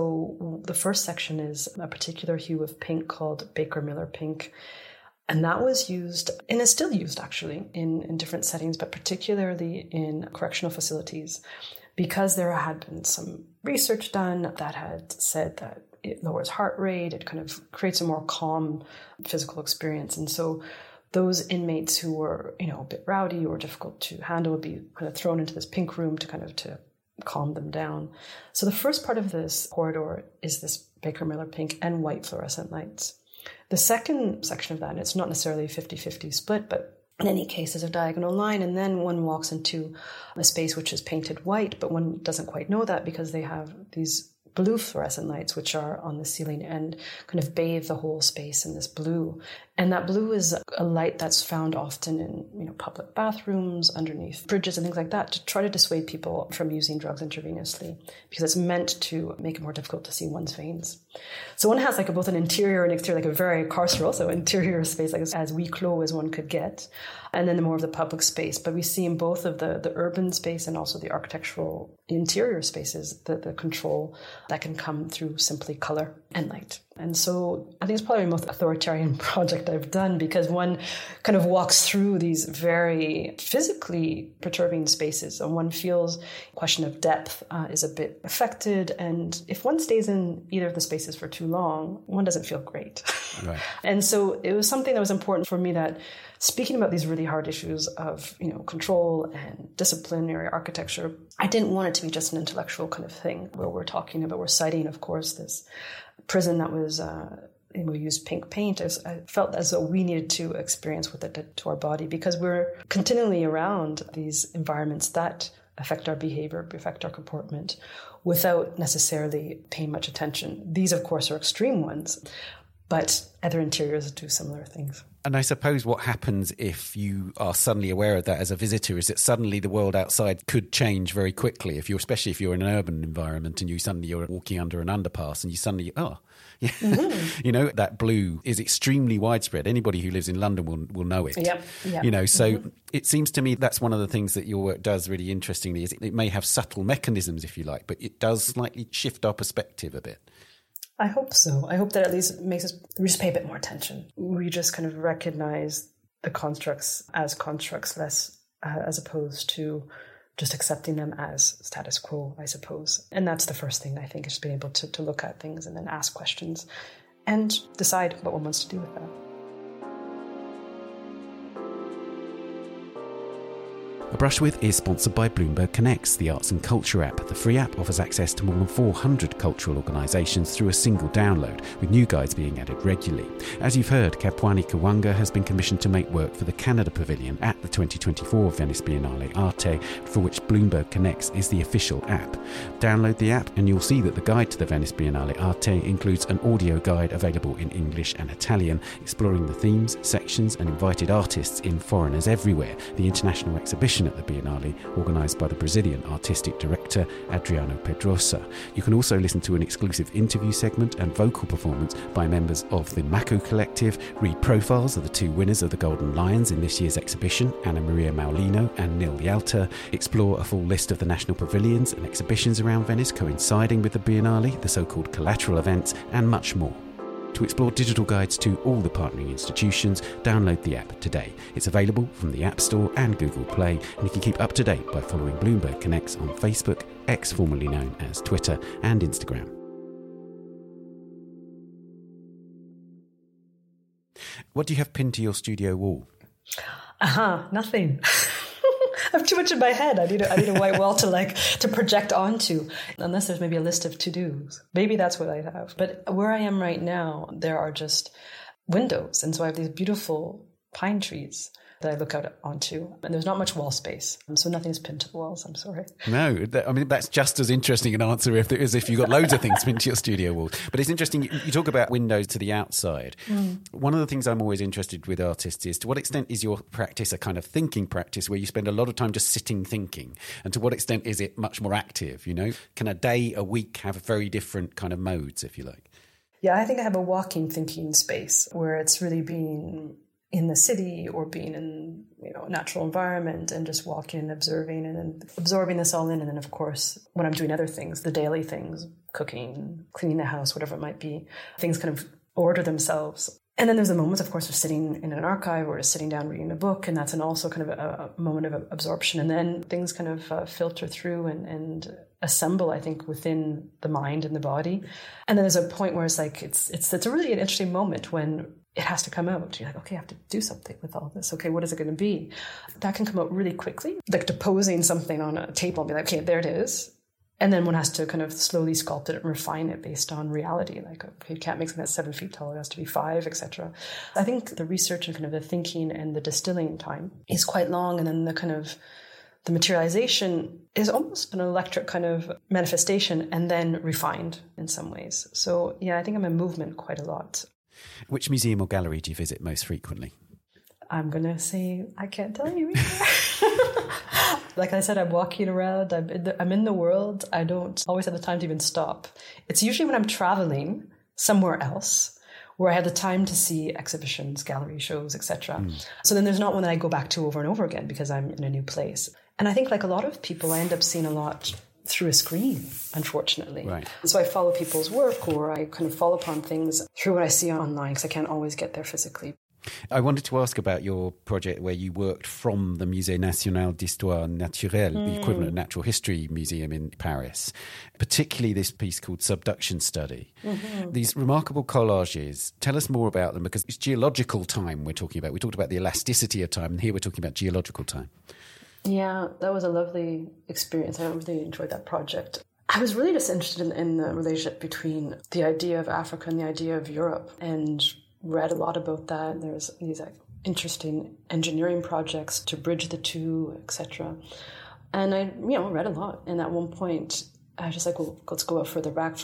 So the first section is a particular hue of pink called Baker Miller pink. And that was used, and is still used actually, in different settings, but particularly in correctional facilities, because there had been some research done that had said that it lowers heart rate, it kind of creates a more calm physical experience. And so those inmates who were, a bit rowdy or difficult to handle would be kind of thrown into this pink room to calm them down. So the first part of this corridor is this Baker Miller pink and white fluorescent lights. The second section of that, and it's not necessarily 50-50 split, but in any case, there's a diagonal line, and then one walks into a space which is painted white, but one doesn't quite know that because they have these blue fluorescent lights which are on the ceiling and kind of bathe the whole space in this blue. And that blue is a light that's found often in public bathrooms, underneath bridges and things like that, to try to dissuade people from using drugs intravenously, because it's meant to make it more difficult to see one's veins. So one has both an interior and exterior, a very carceral, so interior space, as huis clos as one could get, and then more of the public space. But we see in both of the urban space and also the architectural interior spaces the control that can come through simply color and light. And so I think it's probably the most authoritarian project I've done, because one kind of walks through these very physically perturbing spaces, and one feels the question of depth is a bit affected. And if one stays in either of the spaces for too long, one doesn't feel great. Right. And so it was something that was important for me, that speaking about these really hard issues of, control and disciplinary architecture, I didn't want it to be just an intellectual kind of thing where we're citing, of course, this prison that was, we used pink paint. I felt as though we needed to experience with it to our body, because we're continually around these environments that affect our behavior, affect our comportment, without necessarily paying much attention. These, of course, are extreme ones. but other interiors do similar things. And I suppose what happens if you are suddenly aware of that as a visitor is that suddenly the world outside could change very quickly. Especially if you're in an urban environment and you're walking under an underpass and you suddenly, that blue is extremely widespread. Anybody who lives in London will know it. Yep. So it seems to me that's one of the things that your work does really interestingly is it may have subtle mechanisms, if you like, but it does slightly shift our perspective a bit. I hope so. I hope that at least makes us just pay a bit more attention. We just kind of recognize the constructs as constructs less as opposed to just accepting them as status quo, I suppose. And that's the first thing, I think, is being able to look at things and then ask questions and decide what one wants to do with that. A Brush With is sponsored by Bloomberg Connects, the arts and culture app. The free app offers access to more than 400 cultural organisations through a single download, with new guides being added regularly. As you've heard, Kapwani Kawanga has been commissioned to make work for the Canada Pavilion at the 2024 Venice Biennale Arte, for which Bloomberg Connects is the official app. Download the app and you'll see that the guide to the Venice Biennale Arte includes an audio guide available in English and Italian, exploring the themes, sections and invited artists in Foreigners Everywhere, the international exhibition at the Biennale, organised by the Brazilian artistic director Adriano Pedrosa. You can also listen to an exclusive interview segment and vocal performance by members of the Mako Collective, read profiles of the two winners of the Golden Lions in this year's exhibition, Anna Maria Maulino and Nil Yalta, explore a full list of the national pavilions and exhibitions around Venice coinciding with the Biennale, the so-called collateral events, and much more. To explore digital guides to all the partnering institutions, download the app today. It's available from the App Store and Google Play, and you can keep up to date by following Bloomberg Connects on Facebook, X formerly known as Twitter, and Instagram. What do you have pinned to your studio wall? Nothing. I have too much in my head. I need a white wall to project onto, unless there's maybe a list of to-dos. Maybe that's what I'd have. But where I am right now, there are just windows. And so I have these beautiful pine trees that I look out onto. And there's not much wall space. So nothing's pinned to the walls, I'm sorry. No, that's just as interesting an answer as if you've got loads of things pinned to your studio wall. But it's interesting, you talk about windows to the outside. One of the things I'm always interested with artists is to what extent is your practice a kind of thinking practice where you spend a lot of time just sitting thinking? And to what extent is it much more active, Can a day, a week have very different kind of modes, if you like? Yeah, I think I have a walking thinking space where it's really being in the city or being in a natural environment and just walking and observing and then absorbing this all in. And then, of course, when I'm doing other things, the daily things, cooking, cleaning the house, whatever it might be, things kind of order themselves. And then there's the moments, of course, of sitting in an archive or just sitting down reading a book. And that's also kind of a moment of absorption. And then things kind of filter through and assemble, I think, within the mind and the body. And then there's a point where it's like, it's a really an interesting moment when it has to come out. You're like, okay, I have to do something with all this. Okay, what is it going to be? That can come out really quickly. Like deposing something on a table and be like, okay, there it is. And then one has to kind of slowly sculpt it and refine it based on reality. Like, okay, you can't make something that's 7 feet tall. It has to be 5, etc. I think the research and kind of the thinking and the distilling time is quite long. And then the kind of the materialization is almost an electric kind of manifestation and then refined in some ways. So yeah, I think I'm in movement quite a lot. Which museum or gallery do you visit most frequently? I'm going to say I can't tell you either. Like I said, I'm walking around. I'm in the world. I don't always have the time to even stop. It's usually when I'm traveling somewhere else where I have the time to see exhibitions, gallery shows, etc. So then there's not one that I go back to over and over again because I'm in a new place. And I think like a lot of people, I end up seeing a lot through a screen, unfortunately. Right. So I follow people's work or I kind of fall upon things through what I see online because I can't always get there physically. I wanted to ask about your project where you worked from the Musée National d'Histoire Naturelle, the equivalent of Natural History Museum in Paris, particularly this piece called Subduction Study. These remarkable collages, tell us more about them because it's geological time we're talking about. We talked about the elasticity of time and here we're talking about geological time. Yeah, that was a lovely experience. I really enjoyed that project. I was really just interested in the relationship between the idea of Africa and the idea of Europe and read a lot about that. There's these interesting engineering projects to bridge the two, etc. And I, read a lot. And at one point, I was just like, well, let's go further back,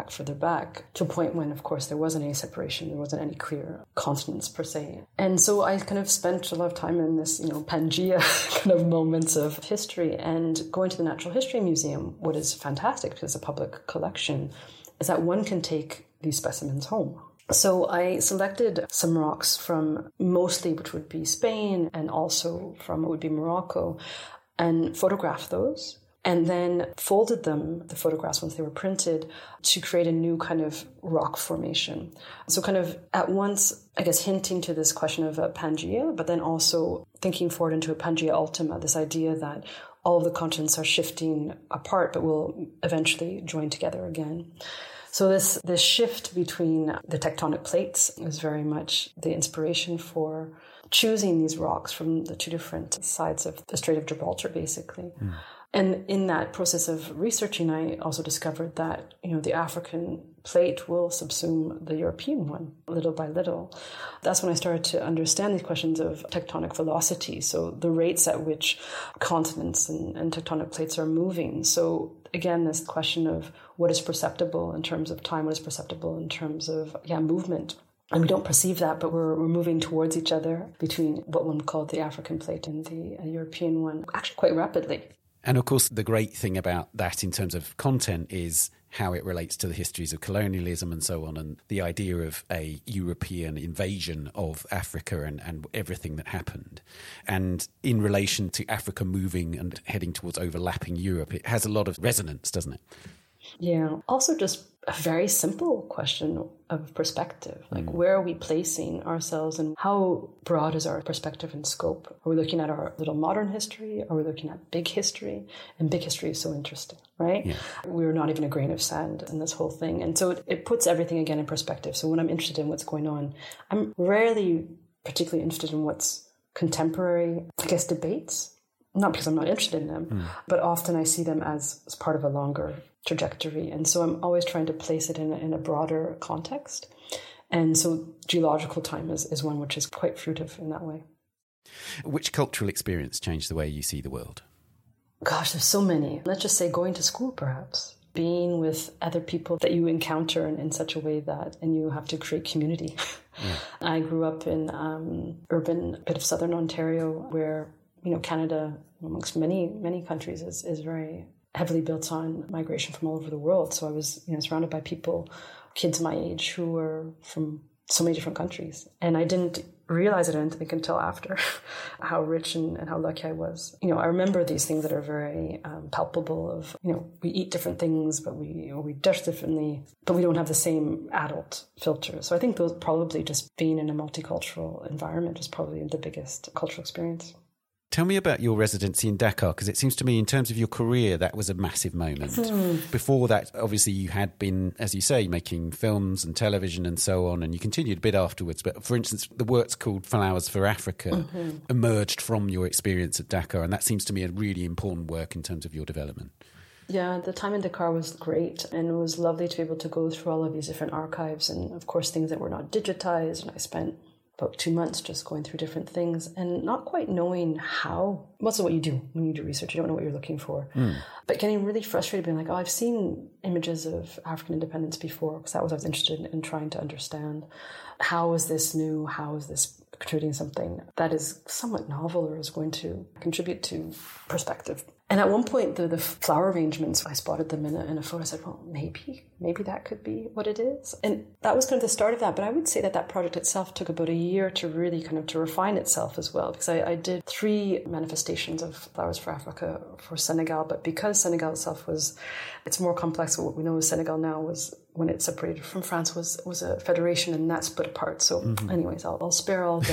to a point when, of course, there wasn't any separation. There wasn't any clear continents per se. And so I kind of spent a lot of time in this, Pangea kind of moments of history. And going to the Natural History Museum, what is fantastic, because it's a public collection, is that one can take these specimens home. So I selected some rocks from mostly, which would be Spain, and also from what would be Morocco, and photographed those. And then folded them, the photographs, once they were printed, to create a new kind of rock formation. So kind of at once, I guess, hinting to this question of Pangea, but then also thinking forward into a Pangea Ultima, this idea that all of the continents are shifting apart, but will eventually join together again. So this shift between the tectonic plates is very much the inspiration for choosing these rocks from the two different sides of the Strait of Gibraltar, basically. Mm. And in that process of researching, I also discovered that, the African plate will subsume the European one little by little. That's when I started to understand these questions of tectonic velocity, so the rates at which continents and tectonic plates are moving. So again, this question of what is perceptible in terms of time, what is perceptible in terms of movement. And we don't perceive that, but we're moving towards each other between what one called the African plate and the European one, actually quite rapidly. And of course, the great thing about that in terms of content is how it relates to the histories of colonialism and so on, and the idea of a European invasion of Africa and everything that happened. And in relation to Africa moving and heading towards overlapping Europe, it has a lot of resonance, doesn't it? Yeah. Also just a very simple question of perspective. Like, where are we placing ourselves and how broad is our perspective and scope? Are we looking at our little modern history? Are we looking at big history? And big history is so interesting, right? Yeah. We're not even a grain of sand in this whole thing. And so it puts everything again in perspective. So when I'm interested in what's going on, I'm rarely particularly interested in what's contemporary, I guess, debates. Not because I'm not interested in them, but often I see them as part of a longer trajectory. And so I'm always trying to place it in a broader context. And so geological time is one which is quite fruitive in that way. Which cultural experience changed the way you see the world? Gosh, there's so many. Let's just say going to school, perhaps. Being with other people that you encounter in such a way that, and you have to create community. Yeah. I grew up in urban bit of southern Ontario where, Canada, amongst many countries, is very heavily built on migration from all over the world. So I was, surrounded by people, kids my age, who were from so many different countries. And I didn't realize it, I didn't think until after, how rich and how lucky I was. I remember these things that are very palpable of, we eat different things, but we dress differently, but we don't have the same adult filter. So I think those probably just being in a multicultural environment is probably the biggest cultural experience. Tell me about your residency in Dakar, because it seems to me in terms of your career, that was a massive moment. Before that, obviously, you had been, as you say, making films and television and so on, and you continued a bit afterwards. But for instance, the works called Flowers for Africa emerged from your experience at Dakar, and that seems to me a really important work in terms of your development. Yeah, the time in Dakar was great, and it was lovely to be able to go through all of these different archives and, of course, things that were not digitized, and I spent about 2 months just going through different things and not quite knowing how. Most of what you do when you do research, you don't know what you're looking for. But getting really frustrated, being like, I've seen images of African independence before, because that was what I was interested in trying to understand. How is this new? How is this contributing something that is somewhat novel or is going to contribute to perspective? And at one point, the flower arrangements, I spotted them in a photo. I said, well, maybe that could be what it is. And that was kind of the start of that. But I would say that project itself took about a year to really kind of to refine itself as well. Because I did 3 manifestations of Flowers for Africa for Senegal. But because Senegal itself it's more complex. What we know is Senegal now was, when it separated from France, was a federation, and that split apart. So anyways, I'll spare all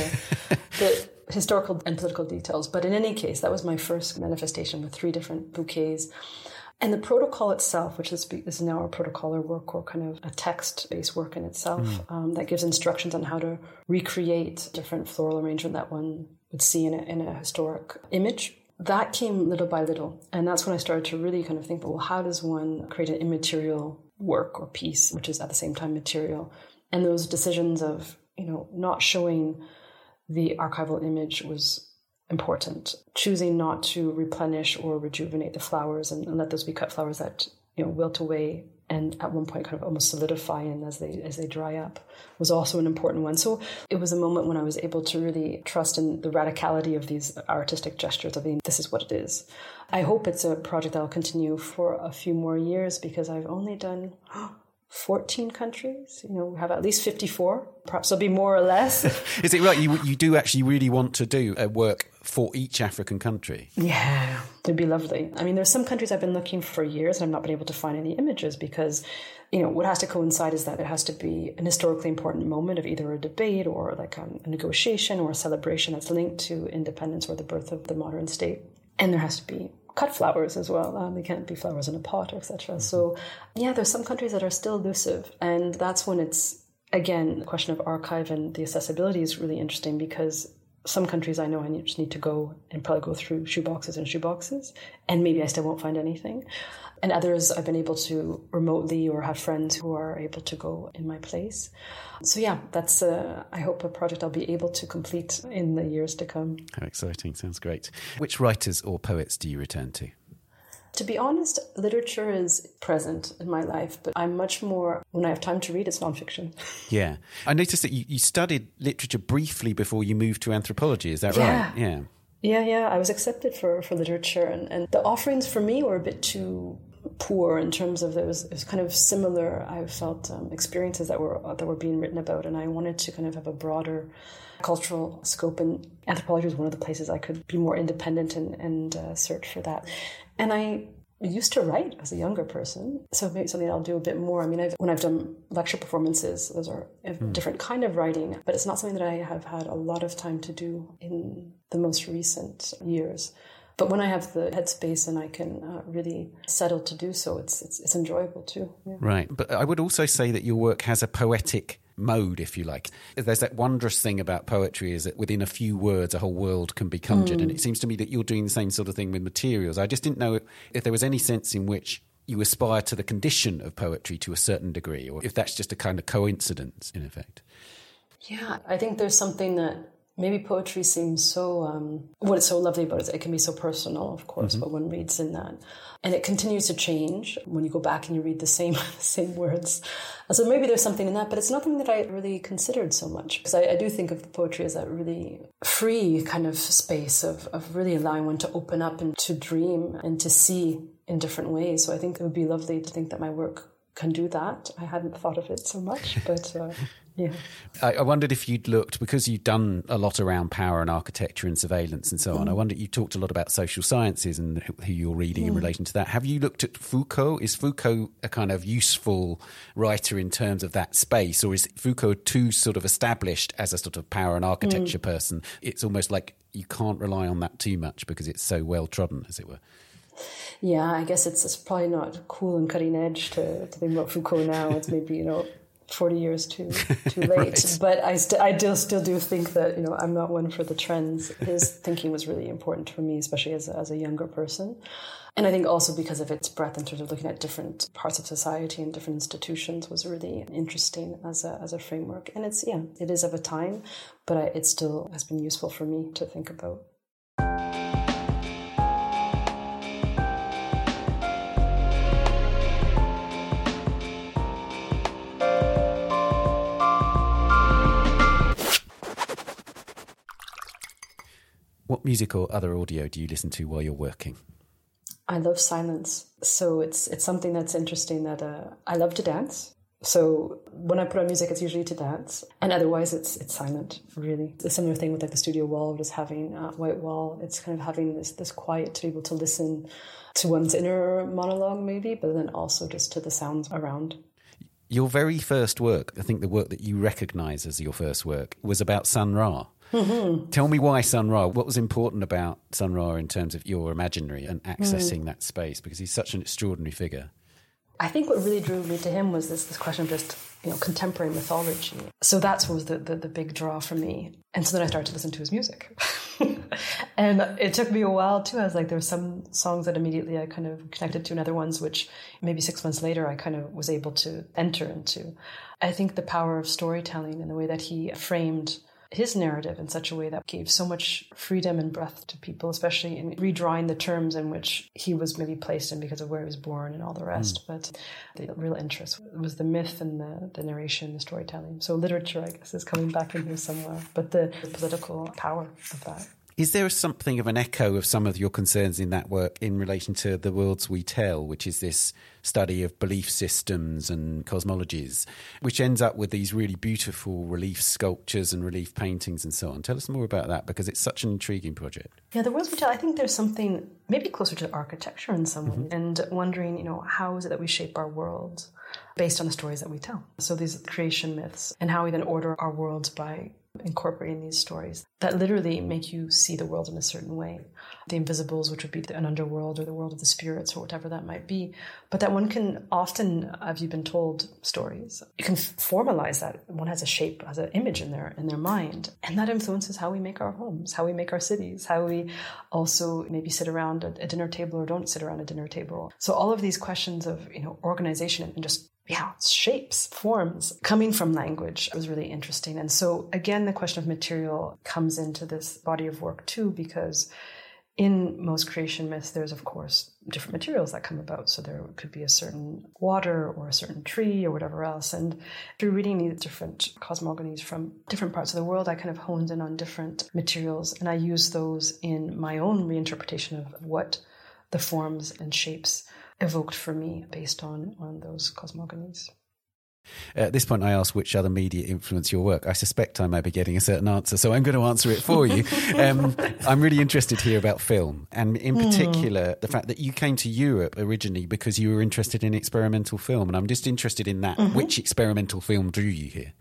the historical and political details. But in any case, that was my first manifestation with 3 different bouquets. And the protocol itself, which is now a protocolar work or kind of a text-based work in itself, that gives instructions on how to recreate different floral arrangement that one would see in a historic image. That came little by little. And that's when I started to really kind of think, well, how does one create an immaterial work or piece, which is at the same time material? And those decisions of, not showing the archival image was important. Choosing not to replenish or rejuvenate the flowers and let those be cut flowers that wilt away and at one point kind of almost solidify in as they dry up, was also an important one. So it was a moment when I was able to really trust in the radicality of these artistic gestures of being, this is what it is. I hope it's a project that will continue for a few more years, because I've only done 14 countries. We have at least 54. Perhaps there'll be more or less. Is it right? You do actually really want to do a work for each African country? Yeah, it'd be lovely. I mean, there's some countries I've been looking for years and I've not been able to find any images because, what has to coincide is that it has to be an historically important moment of either a debate or like a negotiation or a celebration that's linked to independence or the birth of the modern state. And there has to be cut flowers as well. They can't be flowers in a pot, etc. So, yeah, there's some countries that are still elusive. And that's when it's, again, the question of archive and the accessibility is really interesting, because some countries I know I just need to go and probably go through shoeboxes and shoeboxes, and maybe I still won't find anything. And others I've been able to remotely or have friends who are able to go in my place. So yeah, that's, I hope, a project I'll be able to complete in the years to come. How exciting. Sounds great. Which writers or poets do you return to? To be honest, literature is present in my life, but I'm much more, when I have time to read, it's nonfiction. Yeah. I noticed that you studied literature briefly before you moved to anthropology. Is that right? Yeah. Yeah. I was accepted for literature, and the offerings for me were a bit too poor in terms of it was kind of similar. I felt experiences that were being written about, and I wanted to kind of have a broader cultural scope, and anthropology was one of the places I could be more independent and search for that. And I used to write as a younger person, so maybe something I'll do a bit more. I mean, when I've done lecture performances, those are a different kind of writing, but it's not something that I have had a lot of time to do in the most recent years. But when I have the headspace and I can really settle to do so, it's enjoyable too. Yeah. Right. But I would also say that your work has a poetic mode, if you like. There's that wondrous thing about poetry is that within a few words, a whole world can be conjured. And it seems to me that you're doing the same sort of thing with materials. I just didn't know if there was any sense in which you aspire to the condition of poetry to a certain degree, or if that's just a kind of coincidence, in effect. Yeah, I think there's something that maybe poetry seems so, what it's so lovely about it can be so personal, of course, but one reads in that. And it continues to change when you go back and you read the same words. And so maybe there's something in that, but it's nothing that I really considered so much. Because I do think of poetry as that really free kind of space of really allowing one to open up and to dream and to see in different ways. So I think it would be lovely to think that my work can do that. I hadn't thought of it so much, but yeah. I wondered if you'd looked, because you've done a lot around power and architecture and surveillance and so on, I wondered, you talked a lot about social sciences and who you're reading in relation to that. Have you looked at Foucault? Is Foucault a kind of useful writer in terms of that space, or is Foucault too sort of established as a sort of power and architecture person? It's almost like you can't rely on that too much because it's so well trodden, as it were. Yeah, I guess it's probably not cool and cutting edge to think about Foucault now. It's maybe, 40 years too late. Right. But I still do think that, I'm not one for the trends. His thinking was really important for me, especially as a younger person. And I think also because of its breadth in terms of looking at different parts of society and different institutions was really interesting as a framework. And it is of a time, but it still has been useful for me to think about. What music or other audio do you listen to while you're working? I love silence. So it's something that's interesting that I love to dance. So when I put on music, it's usually to dance. And otherwise, it's silent, really. The similar thing with like the studio wall, just having a white wall. It's kind of having this quiet to be able to listen to one's inner monologue maybe, but then also just to the sounds around. Your very first work, I think the work that you recognise as your first work, was about Sun Ra. Tell me why Sun Ra. What was important about Sun Ra in terms of your imaginary and accessing that space? Because he's such an extraordinary figure. I think what really drew me to him was this question of just, contemporary mythology. So that was the big draw for me. And so then I started to listen to his music. And it took me a while too. I was like, there were some songs that immediately I kind of connected to, and other ones which maybe 6 months later I kind of was able to enter into. I think the power of storytelling and the way that he framed his narrative in such a way that gave so much freedom and breadth to people, especially in redrawing the terms in which he was maybe placed in because of where he was born and all the rest. But the real interest was the myth and the narration, the storytelling. So literature, I guess, is coming back in here somewhere, but the political power of that. Is there something of an echo of some of your concerns in that work in relation to The Worlds We Tell, which is this study of belief systems and cosmologies, which ends up with these really beautiful relief sculptures and relief paintings and so on? Tell us more about that, because it's such an intriguing project. Yeah, The Worlds We Tell, I think there's something maybe closer to architecture in some ways, and wondering, how is it that we shape our world based on the stories that we tell? So these creation myths, and how we then order our worlds by incorporating these stories that literally make you see the world in a certain way. The invisibles, which would be an underworld or the world of the spirits or whatever that might be. But that one can often, have you been told stories, you can formalize that. One has a shape, has an image in their mind. And that influences how we make our homes, how we make our cities, how we also maybe sit around a dinner table or don't sit around a dinner table. So all of these questions of, organization and just shapes, forms, coming from language was really interesting. And so again, the question of material comes into this body of work too, because in most creation myths, there's of course different materials that come about. So there could be a certain water or a certain tree or whatever else. And through reading these different cosmogonies from different parts of the world, I kind of honed in on different materials, and I use those in my own reinterpretation of what the forms and shapes evoked for me based on those cosmogonies. At this point, I ask which other media influence your work. I suspect I may be getting a certain answer, so I'm going to answer it for you. I'm really interested here about film, and in particular, the fact that you came to Europe originally because you were interested in experimental film, and I'm just interested in that. Which experimental film drew you here?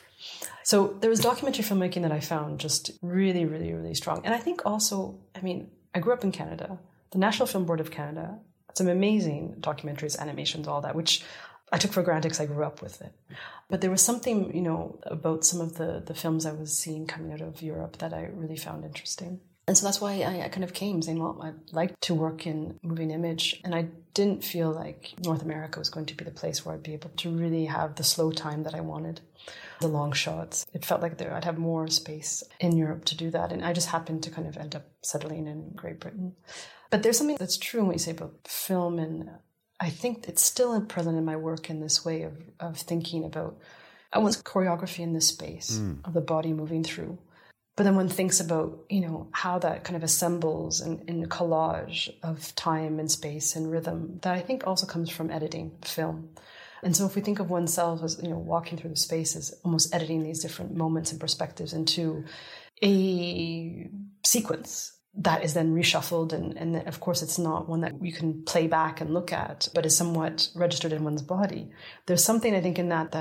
So there was documentary filmmaking that I found just really, really, really strong. And I think also, I grew up in Canada. The National Film Board of Canada, some amazing documentaries, animations, all that, which I took for granted because I grew up with it. But there was something, about some of the films I was seeing coming out of Europe that I really found interesting. And so that's why I kind of came saying, well, I'd like to work in moving image. And I didn't feel like North America was going to be the place where I'd be able to really have the slow time that I wanted, the long shots. It felt like I'd have more space in Europe to do that. And I just happened to kind of end up settling in Great Britain. But there's something that's true in what you say about film, and I think it's still present in my work in this way of thinking about, I want choreography in this space of the body moving through. But then one thinks about, how that kind of assembles in a collage of time and space and rhythm that I think also comes from editing film. And so if we think of oneself as, walking through the spaces, almost editing these different moments and perspectives into a sequence that is then reshuffled, and of course it's not one that you can play back and look at, but is somewhat registered in one's body. There's something I think in that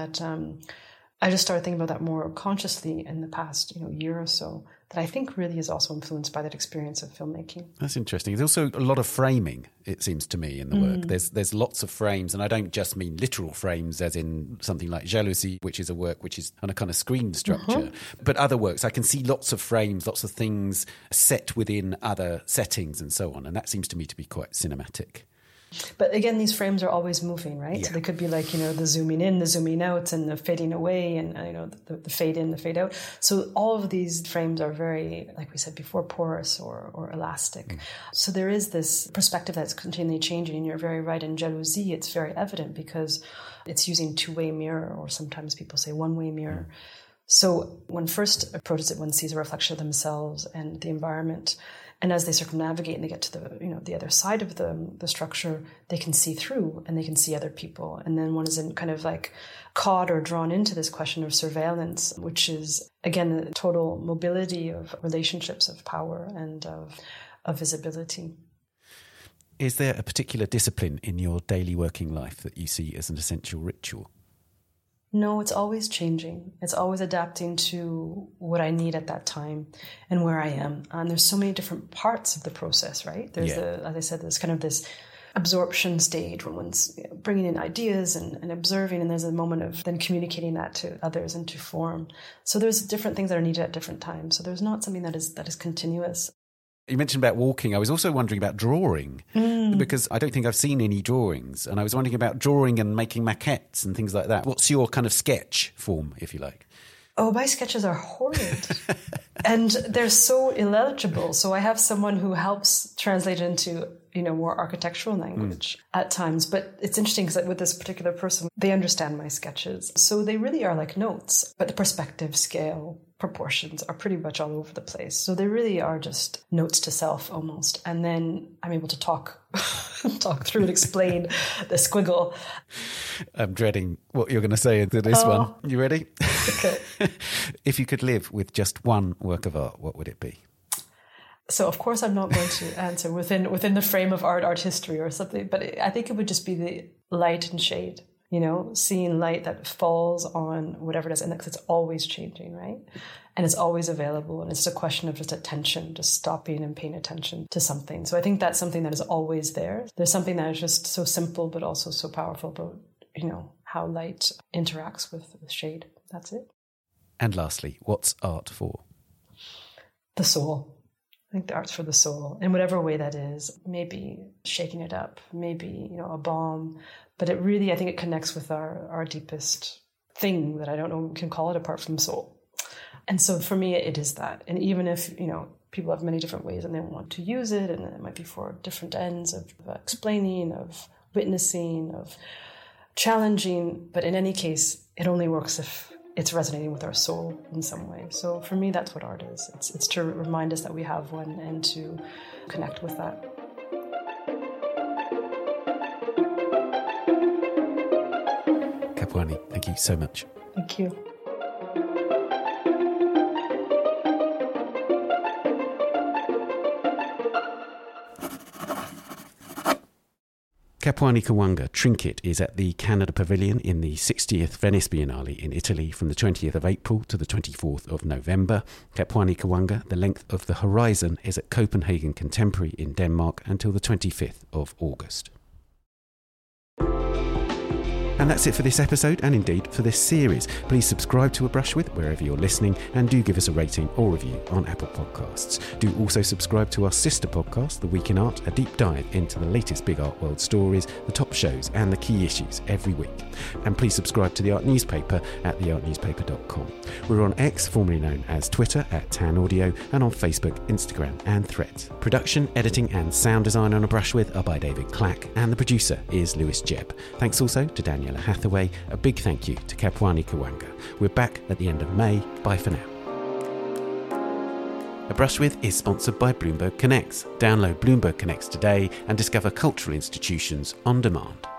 I just started thinking about that more consciously in the past year or so, that I think really is also influenced by that experience of filmmaking. That's interesting. There's also a lot of framing, it seems to me, in the work. There's lots of frames, and I don't just mean literal frames as in something like Jalousie, which is a work which is on a kind of screen structure, but other works. I can see lots of frames, lots of things set within other settings and so on, and that seems to me to be quite cinematic. But again, these frames are always moving, right? Yeah. So they could be like, the zooming in, the zooming out, and the fading away, and, the fade in, the fade out. So all of these frames are very, like we said before, porous or elastic. So there is this perspective that's continually changing, and you're very right. In Jalousie, it's very evident because it's using two-way mirror, or sometimes people say one-way mirror. So when first approaches it, one sees a reflection of themselves and the environment. And as they circumnavigate and they get to the other side of the structure, they can see through and they can see other people. And then one is in kind of like caught or drawn into this question of surveillance, which is, again, the total mobility of relationships of power and of visibility. Is there a particular discipline in your daily working life that you see as an essential ritual? No, it's always changing. It's always adapting to what I need at that time and where I am. And there's so many different parts of the process, right? There's as I said, there's kind of this absorption stage when one's bringing in ideas and observing, and there's a moment of then communicating that to others and to form. So there's different things that are needed at different times. So there's not something that is continuous. You mentioned about walking. I was also wondering about drawing, because I don't think I've seen any drawings. And I was wondering about drawing and making maquettes and things like that. What's your kind of sketch form, if you like? Oh, my sketches are horrid. And they're so illegible. So I have someone who helps translate into, more architectural language at times. But it's interesting because with this particular person, they understand my sketches. So they really are like notes. But the perspective, scale, proportions are pretty much all over the place. So they really are just notes to self almost. And then I'm able to talk through and explain the squiggle. I'm dreading what you're going to say into this one. You ready? Okay. If you could live with just one work of art, what would it be? So, of course, I'm not going to answer within the frame of art history or something, but I think it would just be the light and shade, seeing light that falls on whatever it is. And because it's always changing, right? And it's always available. And it's a question of just attention, just stopping and paying attention to something. So I think that's something that is always there. There's something that is just so simple, but also so powerful about, how light interacts with shade. That's it. And lastly, what's art for? The soul. I think the art's for the soul in whatever way that is. Maybe shaking it up, maybe, a balm. But it really, I think it connects with our deepest thing that I don't know we can call it apart from soul. And so for me, it is that. And even if, people have many different ways and they want to use it, and it might be for different ends of explaining, of witnessing, of challenging. But in any case, it only works if it's resonating with our soul in some way. So for me, that's what art is. It's to remind us that we have one and to connect with that. Kapwani, thank you so much. Thank you. Kapwani Kiwanga Trinket is at the Canada Pavilion in the 60th Venice Biennale in Italy from the 20th of April to the 24th of November. Kapwani Kiwanga, The Length of the Horizon, is at Copenhagen Contemporary in Denmark until the 25th of August. And that's it for this episode, and indeed for this series. Please subscribe to A Brush With wherever you're listening, and do give us a rating or review on Apple Podcasts. Do also subscribe to our sister podcast, The Week in Art, a deep dive into the latest big art world stories, the top shows and the key issues every week. And please subscribe to the Art Newspaper at theartnewspaper.com. We're on X, formerly known as Twitter, at Tan Audio, and on Facebook, Instagram and Threads. Production, editing and sound design on A Brush With are by David Clack, and the producer is Lewis Jebb. Thanks also to Daniela Hathaway. A big thank you to Kapwani Kiwanga. We're back at the end of May. Bye for now. A Brush With is sponsored by Bloomberg Connects. Download Bloomberg Connects today and discover cultural institutions on demand.